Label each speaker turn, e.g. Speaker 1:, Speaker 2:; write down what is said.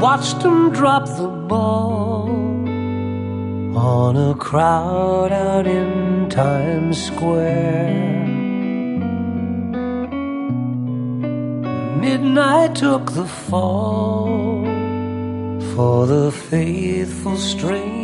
Speaker 1: watched them drop the ball on a crowd out in Times Square. Midnight took the fall for the faithful stranger.